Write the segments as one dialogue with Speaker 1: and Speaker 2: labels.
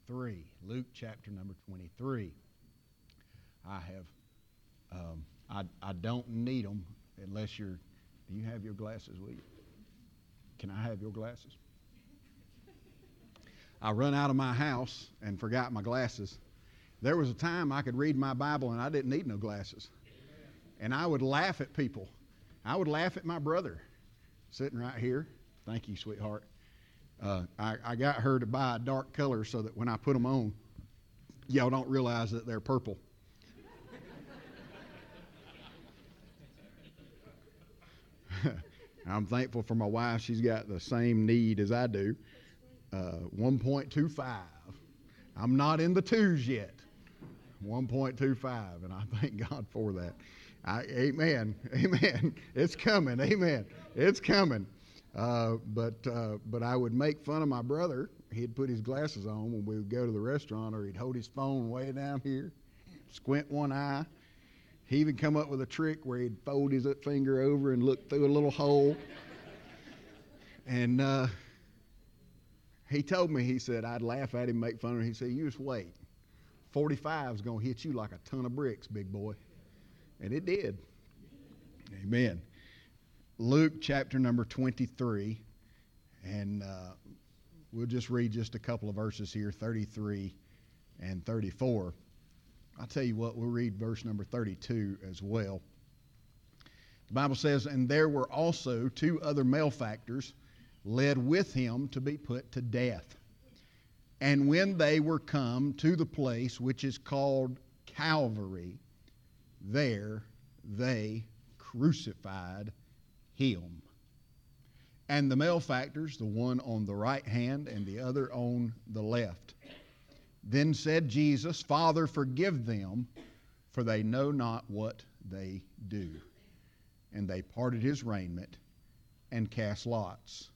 Speaker 1: 23. Luke chapter number 23. I don't need them unless you're, do you have your glasses with you? Can I have your glasses? I run out of my house and forgot my glasses. There was a time I could read my Bible and I didn't need no glasses. And I would laugh at people. I would laugh at my brother sitting right here. Thank you, sweetheart. I got her to buy a dark color so that when I put them on, y'all don't realize that they're purple. I'm thankful for my wife. She's got the same need as I do. 1.25. I'm not in the twos yet. 1.25, and I thank God for that. Amen. Amen. It's coming. Amen. It's coming. But I would make fun of my brother. He'd put his glasses on when we would go to the restaurant, or he'd hold his phone way down here, squint one eye. He even come up with a trick where he'd fold his finger over and look through a little hole. And he told me, he said, I'd laugh at him, make fun of him. He said, you just wait. 45 is going to hit you like a ton of bricks, big boy. And it did. Amen. Luke chapter number 23. And we'll just read just a couple of verses here, 33 and 34. I'll tell you what, we'll read verse number 32 as well. The Bible says, and there were also 2 other malefactors led with him to be put to death. And when they were come to the place which is called Calvary, there they crucified him. And the malefactors, the one on the right hand and the other on the left. Then said Jesus, Father, forgive them, for they know not what they do. And they parted his raiment and cast lots.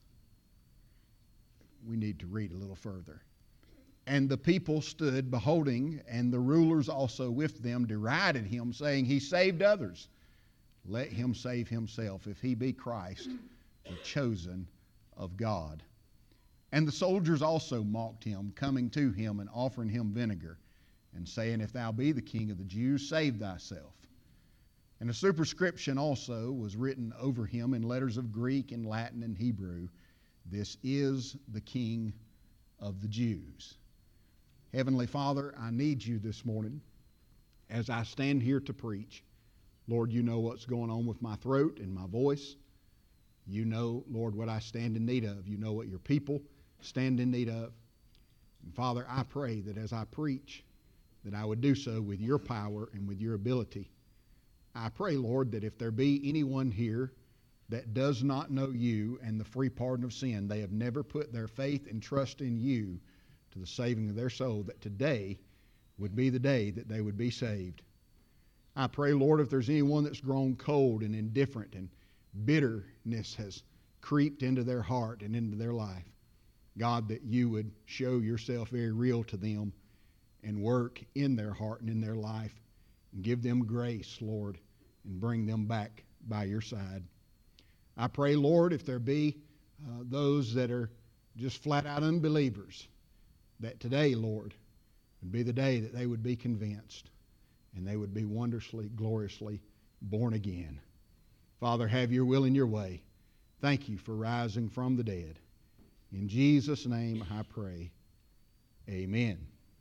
Speaker 1: We need to read a little further. And the people stood beholding, and the rulers also with them derided him, saying, He saved others. Let him save himself, if he be Christ, the chosen of God. And the soldiers also mocked him, coming to him and offering him vinegar, and saying, If thou be the King of the Jews, save thyself. And a superscription also was written over him in letters of Greek and Latin and Hebrew, This is the King of the Jews. Heavenly Father, I need you this morning as I stand here to preach. Lord, you know what's going on with my throat and my voice. You know, Lord, what I stand in need of. You know what your people stand in need of. And Father, I pray that as I preach, that I would do so with your power and with your ability. I pray, Lord, that if there be anyone here that does not know you and the free pardon of sin, they have never put their faith and trust in you to the saving of their soul, that today would be the day that they would be saved. I pray, Lord, if there's anyone that's grown cold and indifferent and bitterness has creeped into their heart and into their life, God, that you would show yourself very real to them and work in their heart and in their life and give them grace, Lord, and bring them back by your side. I pray, Lord, if there be those that are just flat out unbelievers, that today, Lord, would be the day that they would be convinced and they would be wondrously, gloriously born again. Father, have your will in your way. Thank you for rising from the dead. In Jesus' name I pray. Amen.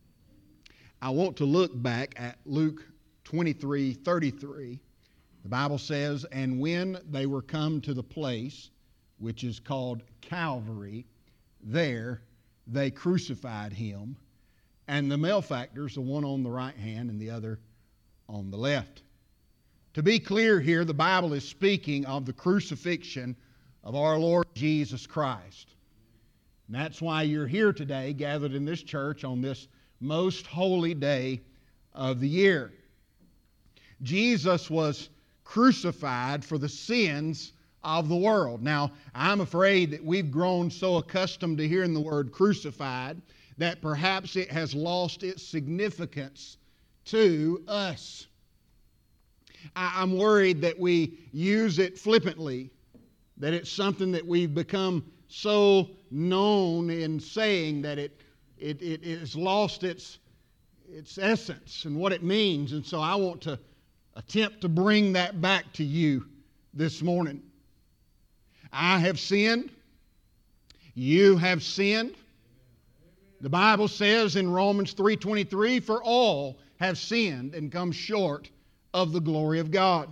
Speaker 1: I want to look back at Luke 23:33. The Bible says, and when they were come to the place which is called Calvary, there they crucified him, and the malefactors, the one on the right hand and the other on the left. To be clear here, the Bible is speaking of the crucifixion of our Lord Jesus Christ. And that's why you're here today, gathered in this church on this most holy day of the year. Jesus was crucified for the sins of the world. Now, I'm afraid that we've grown so accustomed to hearing the word crucified that perhaps it has lost its significance to us. I'm worried that we use it flippantly, that it's something that we've become so known in saying that it it has lost its essence and what it means. And so I want to attempt to bring that back to you this morning. I have sinned. You have sinned. The Bible says in Romans 3:23, for all have sinned and come short of the glory of God.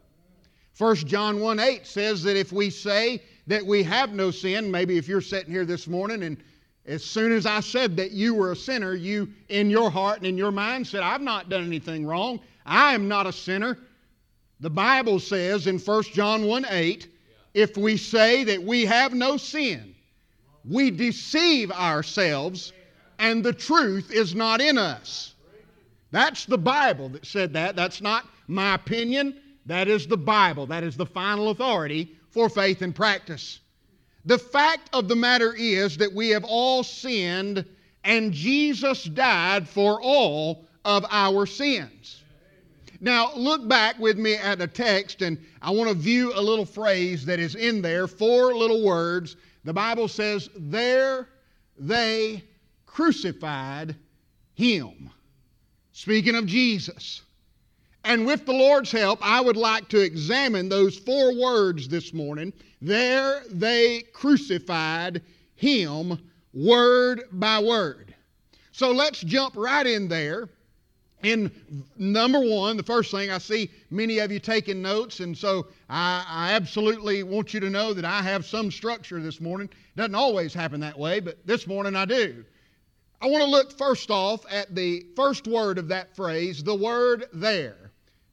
Speaker 1: 1 John 1:8 says that if we say that we have no sin, maybe if you're sitting here this morning and as soon as I said that you were a sinner, you in your heart and in your mind said, I've not done anything wrong. I am not a sinner. The Bible says in 1 John 1:8, if we say that we have no sin, we deceive ourselves and the truth is not in us. That's the Bible that said that. That's not my opinion. That is the Bible. That is the final authority for faith and practice. The fact of the matter is that we have all sinned and Jesus died for all of our sins. Now, look back with me at a text, and I want to view a little phrase that is in there, 4 little words. The Bible says, there they crucified Him. Speaking of Jesus. And with the Lord's help, I would like to examine those 4 words this morning. There they crucified Him, word by word. So let's jump right in there. In number 1, the first thing, I see many of you taking notes, and so I absolutely want you to know that I have some structure this morning. Doesn't always happen that way, but this morning I do. I want to look first off at the first word of that phrase, the word there.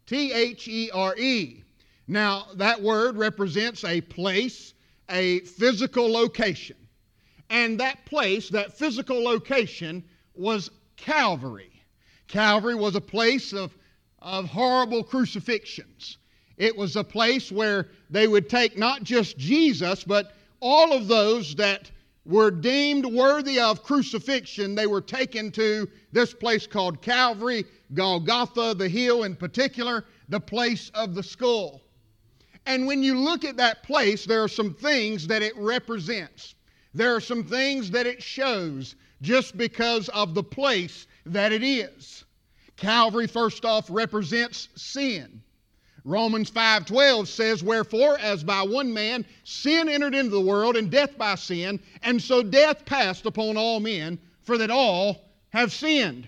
Speaker 1: T-H-E-R-E. Now, that word represents a place, a physical location. And that place, that physical location, was Calvary. Calvary was a place of horrible crucifixions. It was a place where they would take not just Jesus, but all of those that were deemed worthy of crucifixion. They were taken to this place called Calvary, Golgotha, the hill in particular, the place of the skull. And when you look at that place, there are some things that it represents. There are some things that it shows just because of the place that it is. Calvary, first off, represents sin. Romans 5:12 says, wherefore, as by one man sin entered into the world, and death by sin, and so death passed upon all men, for that all have sinned.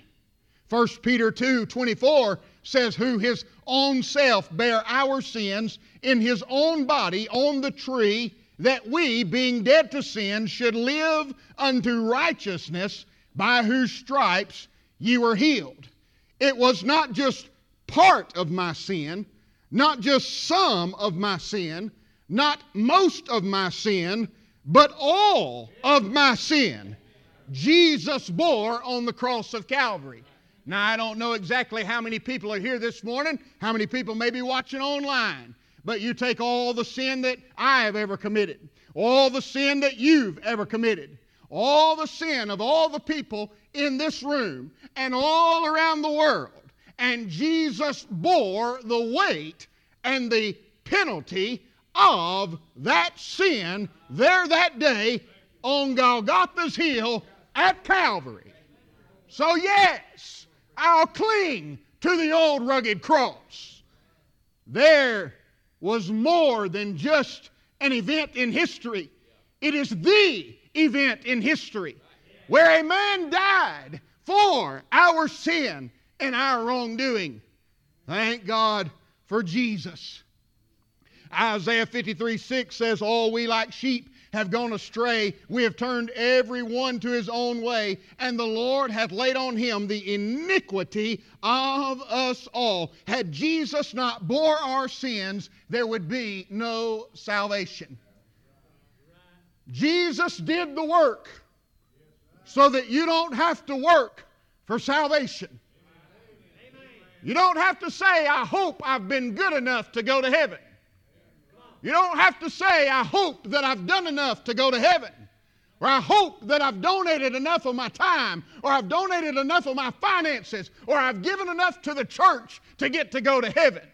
Speaker 1: 1 Peter 2:24 says, who his own self bare our sins in his own body on the tree, that we, being dead to sin, should live unto righteousness, by whose stripes ye were healed. It was not just part of my sin, not just some of my sin, not most of my sin, but all of my sin. Jesus bore on the cross of Calvary. Now, I don't know exactly how many people are here this morning, how many people may be watching online, but you take all the sin that I have ever committed, all the sin that you've ever committed, all the sin of all the people in this room and all around the world, and Jesus bore the weight and the penalty of that sin there that day on Golgotha's hill at Calvary. So yes, I'll cling to the old rugged cross. There was more than just an event in history. It is the event in history where a man died for our sin and our wrongdoing. Thank God for Jesus. Isaiah 53:6 says, all we like sheep have gone astray. We have turned every one to his own way, and the Lord hath laid on him the iniquity of us all. Had Jesus not bore our sins, there would be no salvation. Jesus did the work so that you don't have to work for salvation. You don't have to say, I hope I've been good enough to go to heaven. You don't have to say, I hope that I've done enough to go to heaven. Or I hope that I've donated enough of my time, or I've donated enough of my finances, or I've given enough to the church to get to go to heaven.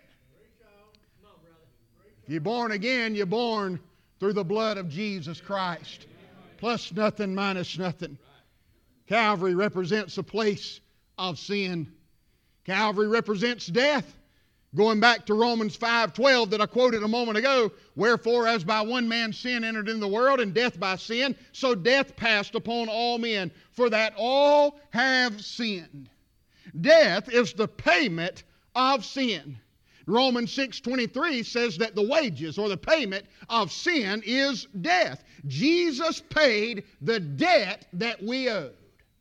Speaker 1: If you're born again, you're born through the blood of Jesus Christ. Plus nothing, minus nothing. Calvary represents a place of sin. Calvary represents death. Going back to Romans 5:12 that I quoted a moment ago, wherefore as by one man sin entered into the world, and death by sin, so death passed upon all men, for that all have sinned. Death is the payment of sin. Romans 6:23 says that the wages or the payment of sin is death. Jesus paid the debt that we owed.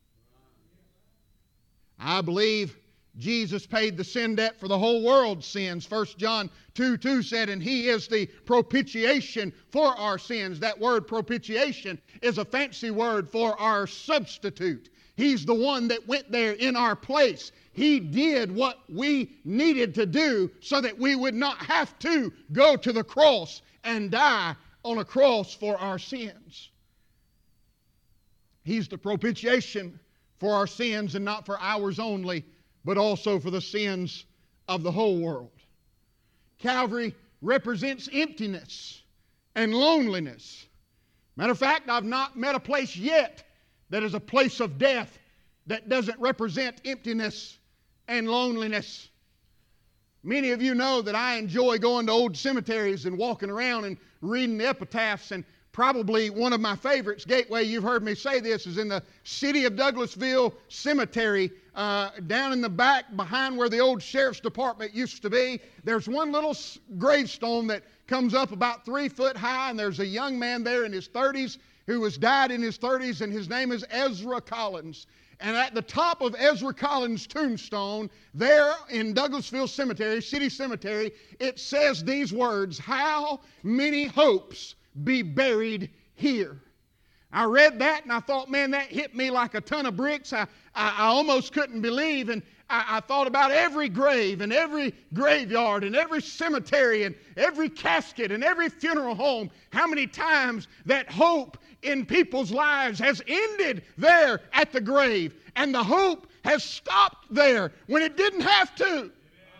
Speaker 1: I believe Jesus paid the sin debt for the whole world's sins. 1 John 2:2 said, and He is the propitiation for our sins. That word propitiation is a fancy word for our substitute. He's the one that went there in our place. He did what we needed to do so that we would not have to go to the cross and die on a cross for our sins. He's the propitiation for our sins, and not for ours only, but also for the sins of the whole world. Calvary represents emptiness and loneliness. Matter of fact, I've not met a place yet that is a place of death that doesn't represent emptiness and loneliness. Many of you know that I enjoy going to old cemeteries and walking around and reading the epitaphs, and probably one of my favorites, Gateway, you've heard me say this, is in the city of Douglasville Cemetery, down in the back behind where the old sheriff's department used to be. There's one little gravestone that comes up about 3 foot high, and there's a young man there in his 30s who has died in his 30s, and his name is Ezra Collins. And at the top of Ezra Collins' tombstone, there in Douglasville Cemetery, City Cemetery, it says these words, "How many hopes be buried here." I read that and I thought, man, that hit me like a ton of bricks. I almost couldn't believe. And I thought about every grave and every graveyard and every cemetery and every casket and every funeral home. How many times that hope in people's lives has ended there at the grave, and the hope has stopped there when it didn't have to.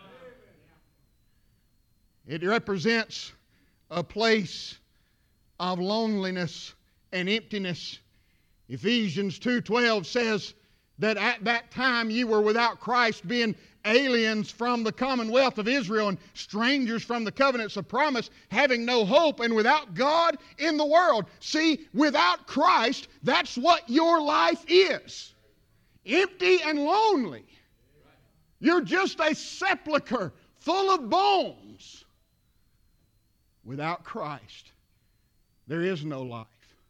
Speaker 1: It represents a place of loneliness and emptiness. Ephesians 2:12 says that at that time you were without Christ, being aliens from the commonwealth of Israel and strangers from the covenants of promise, having no hope and without God in the world. See, without Christ, that's what your life is. Empty and lonely. You're just a sepulcher full of bones. Without Christ, there is no life.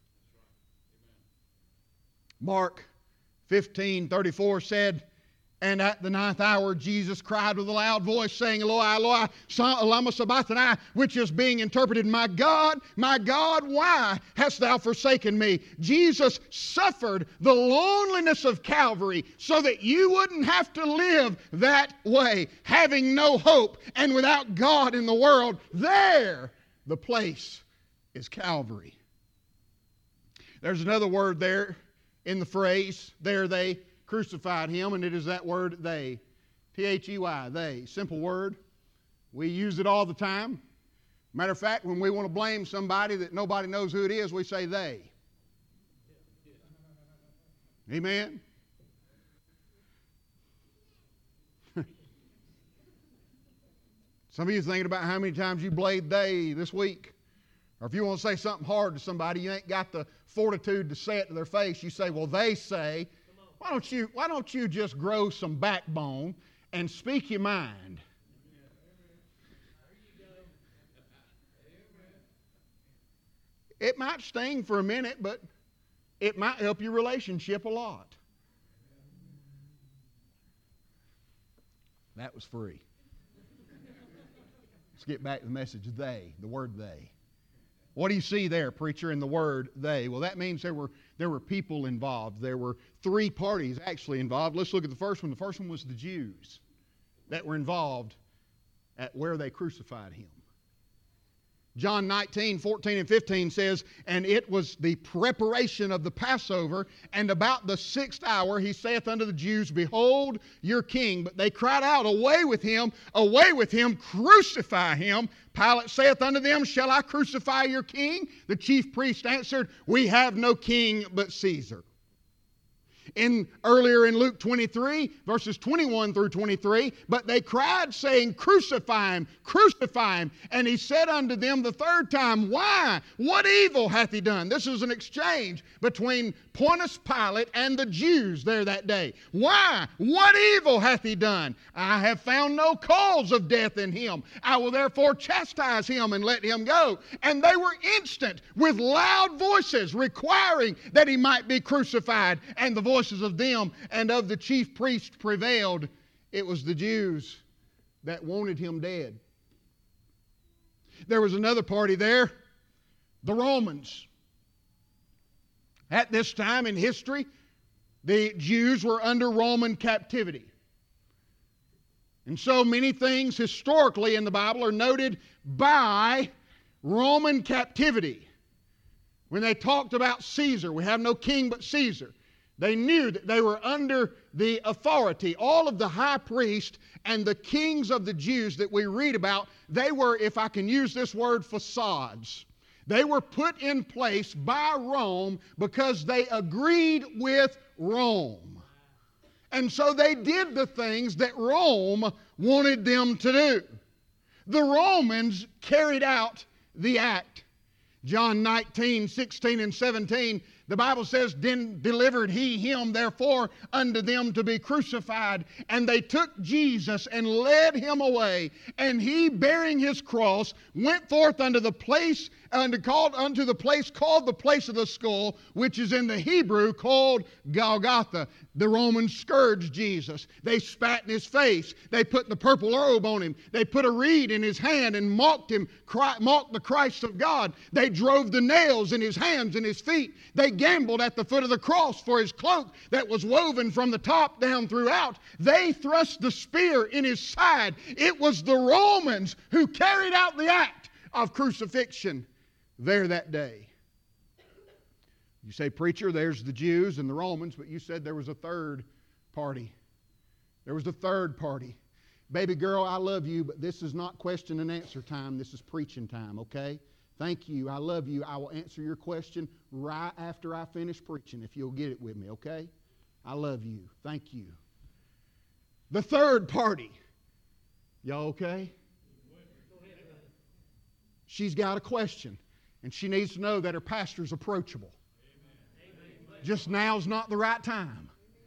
Speaker 1: Mark 15:34 said, and at the 9th hour Jesus cried with a loud voice, saying, Eloi, Eloi, lama sabachthani, which is being interpreted, my God, why hast thou forsaken me? Jesus suffered the loneliness of Calvary so that you wouldn't have to live that way, having no hope and without God in the world. There, the place is Calvary. There's another word there in the phrase, there they crucified him, and it is that word they. T-H-E-Y, they. Simple word. We use it all the time. Matter of fact, when we want to blame somebody that nobody knows who it is, we say they. Amen? Some of you thinking about how many times you blade they this week. Or if you want to say something hard to somebody, you ain't got the fortitude to say it to their face. You say, well, they say. Why don't you just grow some backbone and speak your mind? It might sting for a minute, but it might help your relationship a lot. That was free. Let's get back to the message. They, the word they. What do you see there, preacher, in the word they? Well, that means there were people involved. There were 3 parties actually involved. Let's look at the first one. The first one was the Jews that were involved at where they crucified him. John 19:14 and 15 says, and it was the preparation of the Passover, and about the 6th hour he saith unto the Jews, behold your king. But they cried out, away with him, crucify him. Pilate saith unto them, shall I crucify your king? The chief priest answered, we have no king but Caesar. Earlier in Luke 23, verses 21 through 23, but they cried, saying, Crucify him, crucify him. And he said unto them the third time, Why? What evil hath he done? This is an exchange between Pontius Pilate and the Jews there that day. Why? What evil hath he done? I have found no cause of death in him. I will therefore chastise him and let him go. And they were instant with loud voices requiring that he might be crucified. And the voices of them and of the chief priests prevailed. It was the Jews that wanted him dead. There was another party there, the Romans. At this time in history, the Jews were under Roman captivity. And so many things historically in the Bible are noted by Roman captivity. When they talked about Caesar, we have no king but Caesar. They knew that they were under the authority. All of the high priests and the kings of the Jews that we read about, they were, if I can use this word, facades. They were put in place by Rome because they agreed with Rome. And so they did the things that Rome wanted them to do. The Romans carried out the act. John 19, 16, and 17, the Bible says, Then delivered he him therefore unto them to be crucified. And they took Jesus and led him away. And he, bearing his cross, went forth unto the place called the place of the skull, which is in the Hebrew called Golgotha. The Romans scourged Jesus. They spat in his face. They put the purple robe on him. They put a reed in his hand and mocked him, mocked the Christ of God. They drove the nails in his hands and his feet. They gambled at the foot of the cross for his cloak that was woven from the top down throughout. They thrust the spear in his side. It was the Romans who carried out the act of crucifixion there that day. You say, preacher, there's the Jews and the Romans, but you said there was a third party. There was a third party. Baby girl, I love you, but this is not question and answer time. This is preaching time, okay? Thank you. I love you. I will answer your question right after I finish preaching, if you'll get it with me, okay? I love you. Thank you. The third party. Y'all okay? She's got a question, and she needs to know that her pastor's approachable. Just now's not the right time.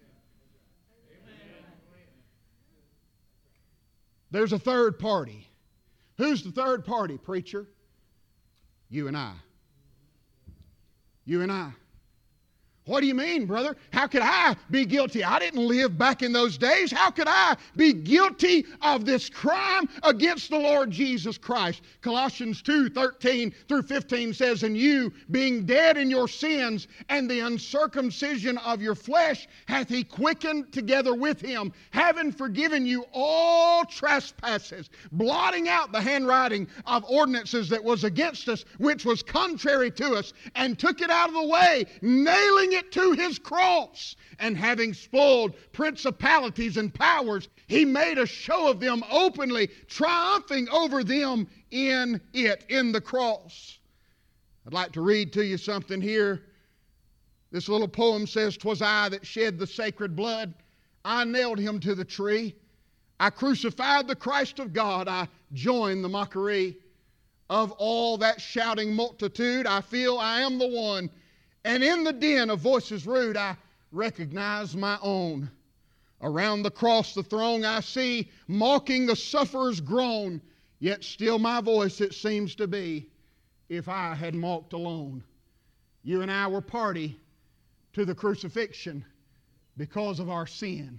Speaker 1: There's a third party. Who's the third party, preacher? You and I. You and I. What do you mean, brother? How could I be guilty? I didn't live back in those days. How could I be guilty of this crime against the Lord Jesus Christ? Colossians 2:13 through 15 says, And you, being dead in your sins and the uncircumcision of your flesh, hath he quickened together with him, having forgiven you all trespasses, blotting out the handwriting of ordinances that was against us, which was contrary to us, and took it out of the way, nailing it to his cross, and having spoiled principalities and powers, he made a show of them openly, triumphing over them in it, in the cross. I'd like to read to you something here. This little poem says, "'Twas I that shed the sacred blood. I nailed him to the tree. I crucified the Christ of God. I joined the mockery of all that shouting multitude. I feel I am the one. And in the din of voices rude, I recognize my own. Around the cross the throng I see, mocking the sufferer's groan. Yet still my voice it seems to be, if I had mocked alone." You and I were party to the crucifixion because of our sin.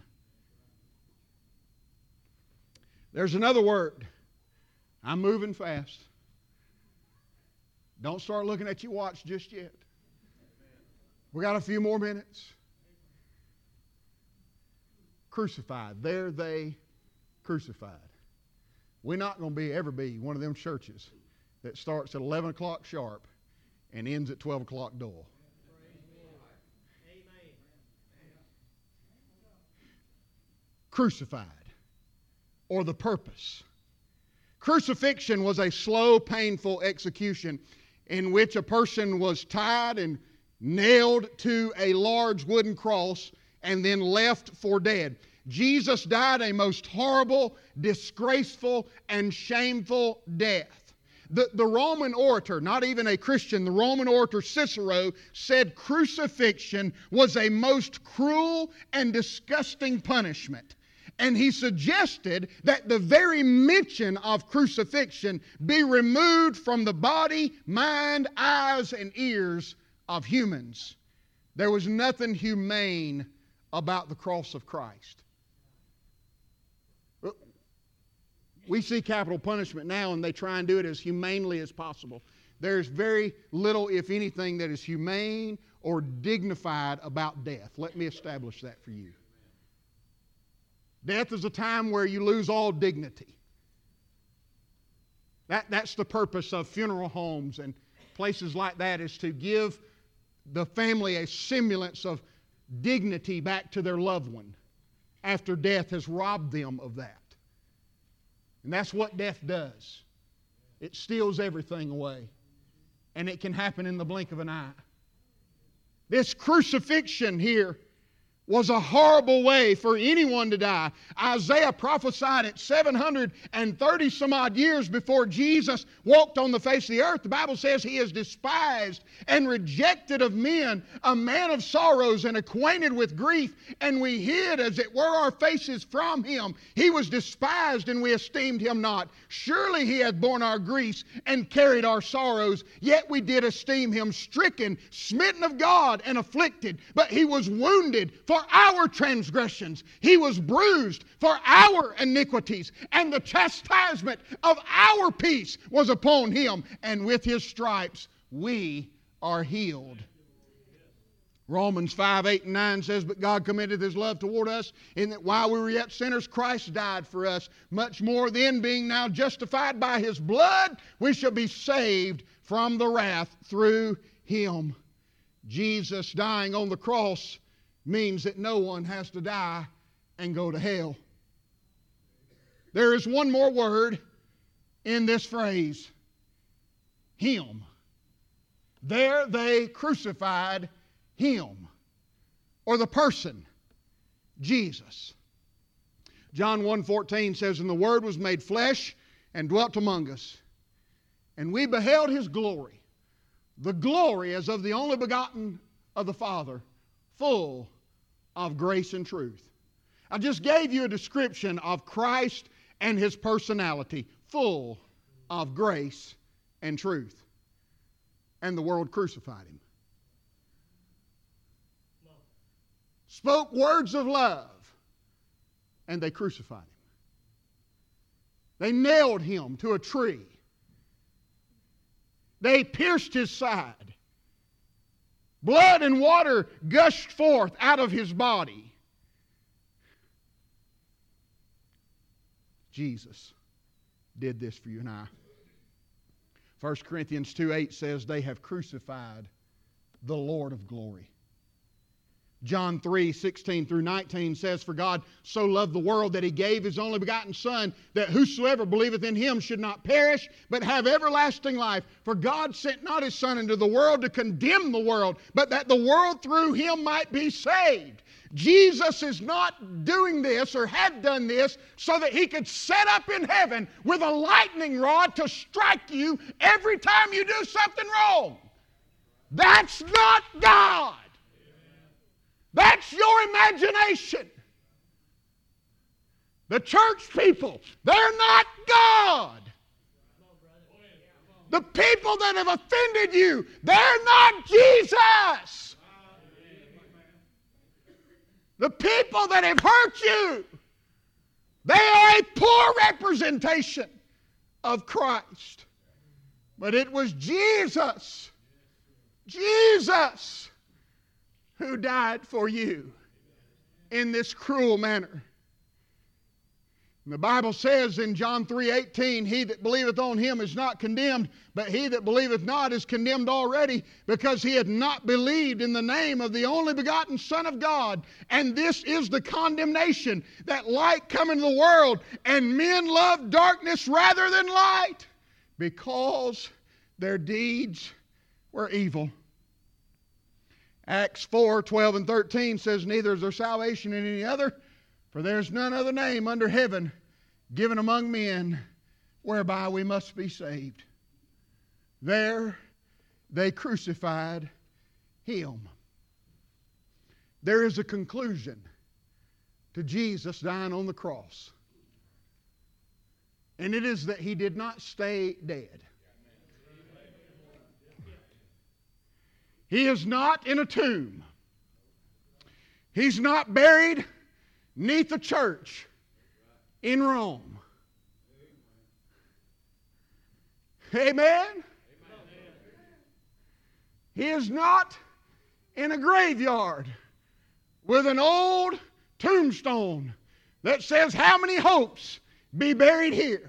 Speaker 1: There's another word. I'm moving fast. Don't start looking at your watch just yet. We got a few more minutes. Crucified. There they crucified. We're not going to ever be one of them churches that starts at 11 o'clock sharp and ends at 12 o'clock dull. Crucified, or the purpose. Crucifixion was a slow, painful execution in which a person was tied and nailed to a large wooden cross and then left for dead. Jesus died a most horrible, disgraceful, and shameful death. The Roman orator, not even a Christian, the Roman orator Cicero said crucifixion was a most cruel and disgusting punishment. And he suggested that the very mention of crucifixion be removed from the body, mind, eyes, and ears of humans. There was nothing humane about the cross of Christ. We see capital punishment now, and they try and do it as humanely as possible. There's very little, if anything, that is humane or dignified about death. Let me establish that for you. Death is a time where you lose all dignity. That's the purpose of funeral homes and places like that, is to give the family a semblance of dignity back to their loved one after death has robbed them of that. And that's what death does. It steals everything away. And it can happen in the blink of an eye. This crucifixion here was a horrible way for anyone to die. Isaiah prophesied it 730 some odd years before Jesus walked on the face of the earth. The Bible says he is despised and rejected of men, a man of sorrows and acquainted with grief, and we hid as it were our faces from him. He was despised and we esteemed him not. Surely he hath borne our griefs and carried our sorrows, yet we did esteem him stricken, smitten of God, and afflicted. But he was wounded for our transgressions. He was bruised for our iniquities, and the chastisement of our peace was upon him, and with his stripes we are healed. Romans 5, 8, and 9 says, but God commendeth his love toward us, in that while we were yet sinners, Christ died for us. Much more then, being now justified by his blood, we shall be saved from the wrath through him. Jesus dying on the cross means that no one has to die and go to hell. There is one more word in this phrase. Him. There they crucified him. Or the person, Jesus. John 1:14 says, and the Word was made flesh and dwelt among us. And we beheld his glory. The glory as of the only begotten of the Father, full of grace and truth. I just gave you a description of Christ and his personality, full of grace and truth. And the world crucified him. Spoke words of love, and they crucified him. They nailed him to a tree. They pierced his side. Blood and water gushed forth out of his body. Jesus did this for you and I. 1 Corinthians 2:8 says, they have crucified the Lord of glory. John 3:16 through 19 says, for God so loved the world that he gave his only begotten Son, that whosoever believeth in him should not perish, but have everlasting life. For God sent not his Son into the world to condemn the world, but that the world through him might be saved. Jesus is not doing this or had done this so that he could set up in heaven with a lightning rod to strike you every time you do something wrong. That's not God. That's your imagination. The church people, they're not God. The people that have offended you, they're not Jesus. The people that have hurt you, they are a poor representation of Christ. But it was Jesus who died for you in this cruel manner. And the Bible says in John 3:18, he that believeth on him is not condemned, but he that believeth not is condemned already, because he hath not believed in the name of the only begotten Son of God. And this is the condemnation, that light come into the world, and men love darkness rather than light, because their deeds were evil. Acts 4, 12 and 13 says, neither is there salvation in any other, for there is none other name under heaven given among men whereby we must be saved. There they crucified Him. There is a conclusion to Jesus dying on the cross. And it is that He did not stay dead. He is not in a tomb. He's not buried neath a church in Rome. Amen? He is not in a graveyard with an old tombstone that says how many hopes be buried here.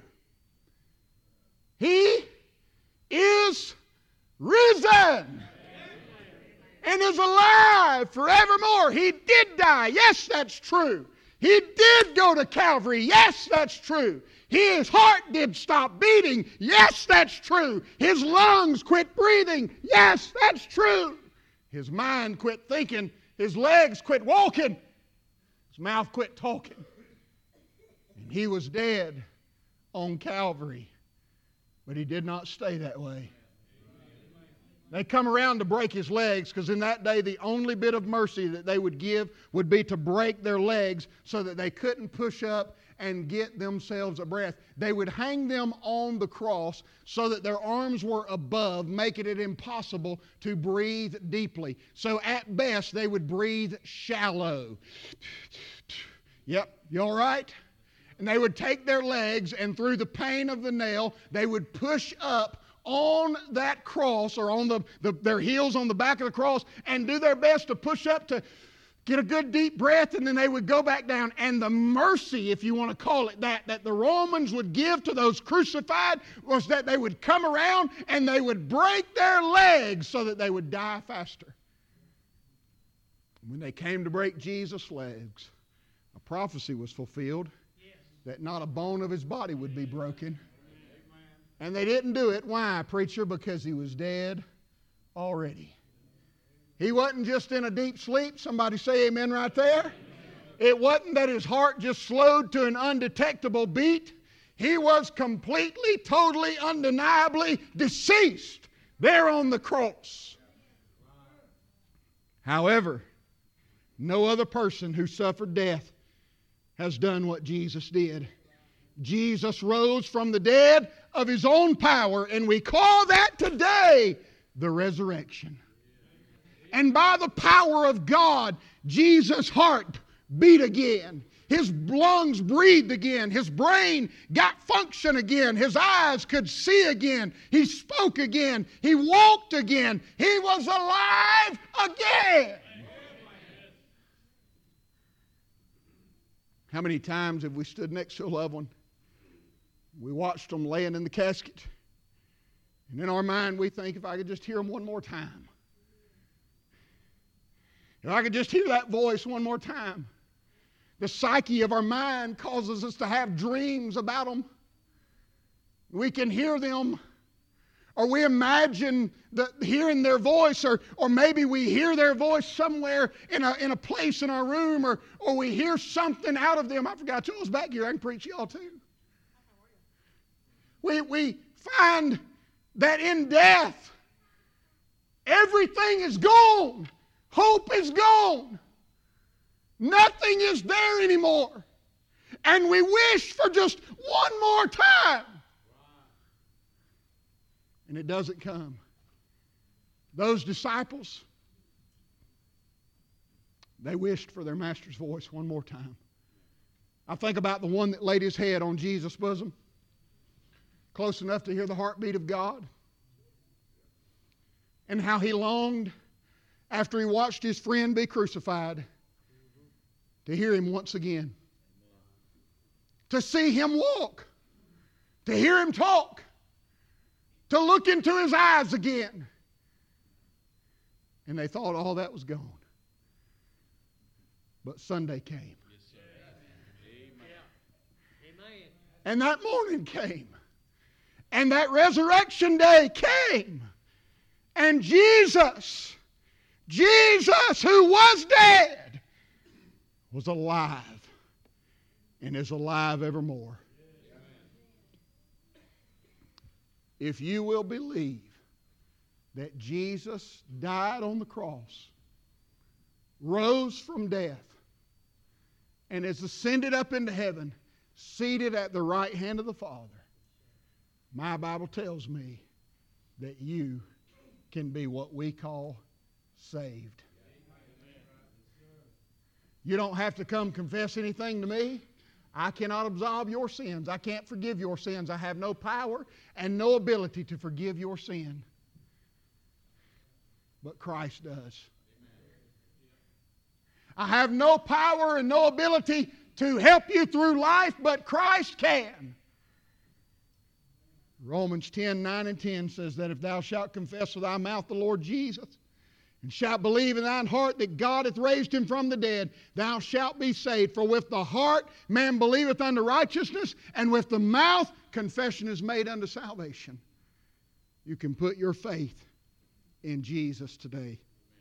Speaker 1: He is risen and is alive forevermore. He did die. Yes, that's true. He did go to Calvary. Yes, that's true. His heart did stop beating. Yes, that's true. His lungs quit breathing. Yes, that's true. His mind quit thinking. His legs quit walking. His mouth quit talking. And He was dead on Calvary. But He did not stay that way. They come around to break His legs, because in that day the only bit of mercy that they would give would be to break their legs so that they couldn't push up and get themselves a breath. They would hang them on the cross so that their arms were above, making it impossible to breathe deeply. So at best they would breathe shallow. Yep, you all right? And they would take their legs, and through the pain of the nail, they would push up on that cross, or on their heels on the back of the cross, and do their best to push up to get a good deep breath, and then they would go back down. And the mercy, if you want to call it that the Romans would give to those crucified was that they would come around and they would break their legs so that they would die faster. When they came to break Jesus' legs, a prophecy was fulfilled that not a bone of His body would be broken. And they didn't do it. Why, preacher? Because He was dead already. He wasn't just in a deep sleep. Somebody say amen right there. It wasn't that His heart just slowed to an undetectable beat. He was completely, totally, undeniably deceased there on the cross. However, no other person who suffered death has done what Jesus did. Jesus rose from the dead of His own power, and we call that today the resurrection. And by the power of God, Jesus' heart beat again. His lungs breathed again. His brain got function again. His eyes could see again. He spoke again. He walked again. He was alive again. How many times have we stood next to a loved one? We watched them laying in the casket. And in our mind we think, if I could just hear them one more time. If I could just hear that voice one more time. The psyche of our mind causes us to have dreams about them. We can hear them, or we imagine hearing their voice, or maybe we hear their voice somewhere in a place in our room, or we hear something out of them. I forgot who was back here. I can preach y'all too. We find that in death, everything is gone. Hope is gone. Nothing is there anymore. And we wish for just one more time. And it doesn't come. Those disciples, they wished for their Master's voice one more time. I think about the one that laid his head on Jesus' bosom, close enough to hear the heartbeat of God, and how he longed after he watched his friend be crucified to hear him once again, to see him walk, to hear him talk, to look into his eyes again. And they thought all that was gone. But Sunday came. And that morning came. And that resurrection day came. And Jesus Jesus, who was dead, was alive and is alive evermore. If you will believe that Jesus died on the cross, rose from death, and is ascended up into heaven, seated at the right hand of the Father, my Bible tells me that you can be what we call saved. You don't have to come confess anything to me. I cannot absolve your sins. I can't forgive your sins. I have no power and no ability to forgive your sin. But Christ does. I have no power and no ability to help you through life, but Christ can. Romans 10:9-10 says that if thou shalt confess with thy mouth the Lord Jesus, and shalt believe in thine heart that God hath raised him from the dead, thou shalt be saved. For with the heart man believeth unto righteousness, and with the mouth confession is made unto salvation. You can put your faith in Jesus today.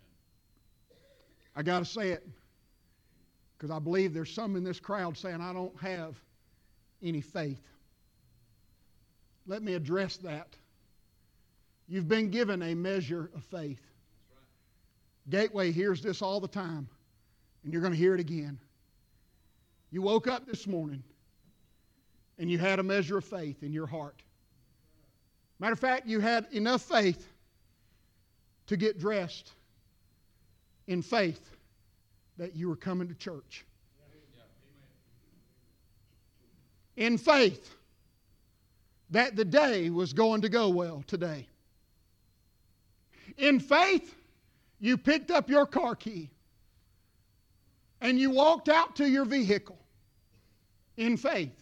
Speaker 1: I got to say it, because I believe there's some in this crowd saying, I don't have any faith. Let me address that. You've been given a measure of faith. Gateway hears this all the time, and you're going to hear it again. You woke up this morning, and you had a measure of faith in your heart. Matter of fact, you had enough faith to get dressed in faith that you were coming to church. In faith that the day was going to go well today. In faith, you picked up your car key and you walked out to your vehicle. In faith.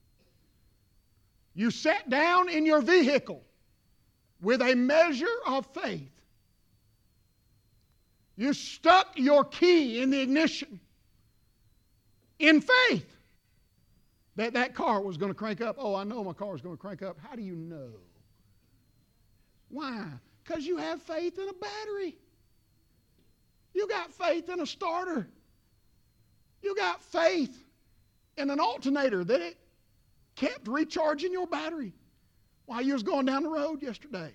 Speaker 1: You sat down in your vehicle with a measure of faith. You stuck your key in the ignition in faith that that car was going to crank up. Oh, I know my car is going to crank up. How do you know? Why? Because you have faith in a battery. You got faith in a starter. You got faith in an alternator that it kept recharging your battery while you was going down the road yesterday.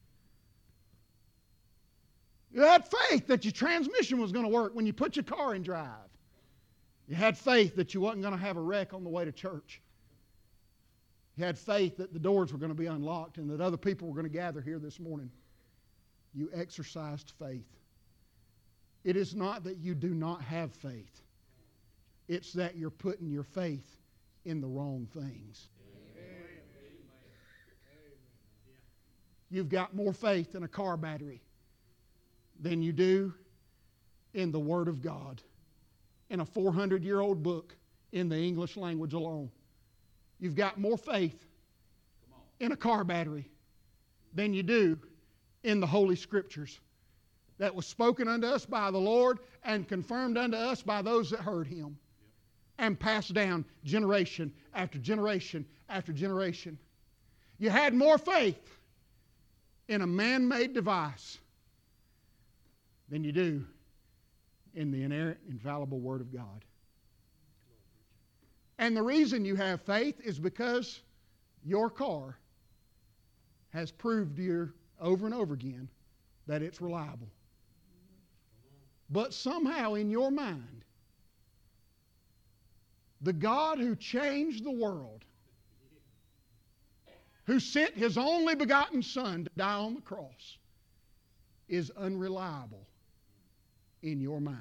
Speaker 1: You had faith that your transmission was going to work when you put your car in drive. You had faith that you wasn't going to have a wreck on the way to church. You had faith that the doors were going to be unlocked and that other people were going to gather here this morning. You exercised faith. It is not that you do not have faith. It's that you're putting your faith in the wrong things. Amen. You've got more faith in a car battery than you do in the Word of God, in a 400-year-old book in the English language alone. You've got more faith in a car battery than you do in the Holy Scriptures that was spoken unto us by the Lord and confirmed unto us by those that heard Him and passed down generation after generation after generation. You had more faith in a man-made device than you do in the inerrant, infallible Word of God. And the reason you have faith is because your car has proved to you over and over again that it's reliable. But somehow in your mind, the God who changed the world, who sent His only begotten Son to die on the cross, is unreliable in your mind.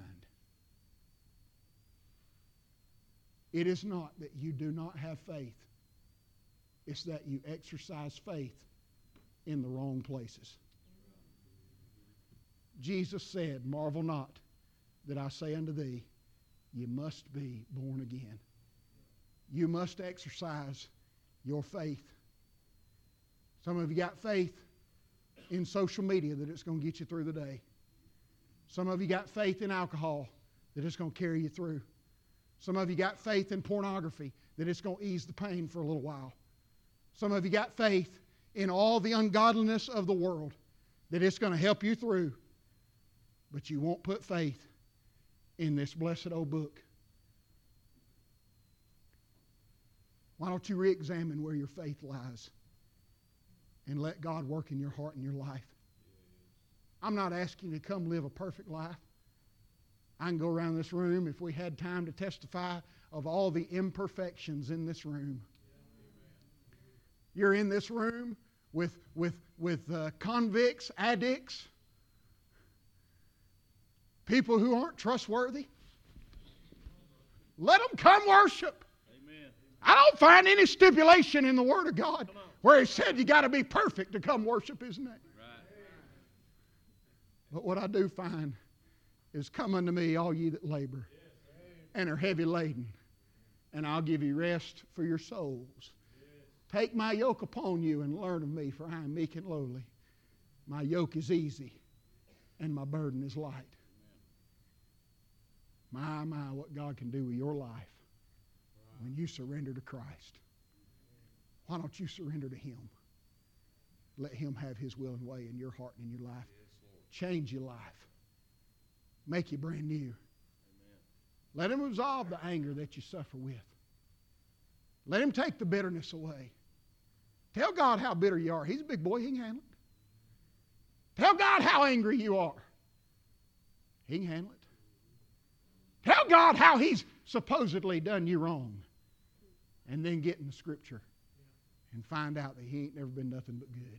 Speaker 1: It is not that you do not have faith. It's that you exercise faith in the wrong places. Jesus said, marvel not that I say unto thee, you must be born again. You must exercise your faith. Some of you got faith in social media that it's going to get you through the day. Some of you got faith in alcohol that it's going to carry you through. Some of you got faith in pornography that it's going to ease the pain for a little while. Some of you got faith in all the ungodliness of the world that it's going to help you through. but you won't put faith in this blessed old book. Why don't you re-examine where your faith lies and let God work in your heart and your life? I'm not asking you to come live a perfect life. I can go around this room, if we had time, to testify of all the imperfections in this room. You're in this room with convicts, addicts, people who aren't trustworthy. Let them come worship. Amen. I don't find any stipulation in the Word of God where He said you got to be perfect to come worship His name. Right. But what I do find is, come unto me, all ye that labor and are heavy laden, and I'll give you rest for your souls. Take my yoke upon you and learn of me, for I am meek and lowly. My yoke is easy, and my burden is light. My, what God can do with your life when you surrender to Christ. Why don't you surrender to Him? Let Him have His will and way in your heart and in your life. Change your life. Make you brand new. Let Him resolve the anger that you suffer with. Let Him take the bitterness away. Tell God how bitter you are. He's a big boy. He can handle it. Tell God how angry you are. He can handle it. Tell God how He's supposedly done you wrong. And then get in the Scripture and find out that He ain't never been nothing but good.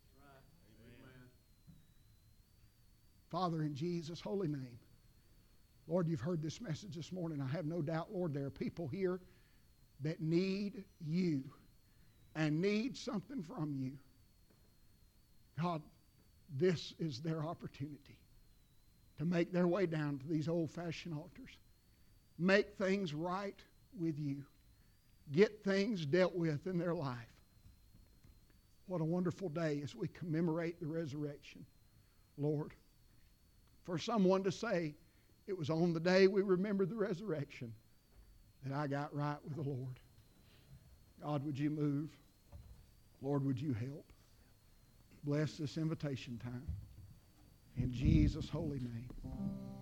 Speaker 1: Father, in Jesus' holy name, Lord, you've heard this message this morning. I have no doubt, Lord, there are people here that need you and need something from you. God, this is their opportunity to make their way down to these old-fashioned altars. Make things right with you. Get things dealt with in their life. What a wonderful day as we commemorate the resurrection, Lord. For someone to say, it was on the day we remembered the resurrection that I got right with the Lord. God, would you move? Lord, would you help? Bless this invitation time. In Jesus' holy name.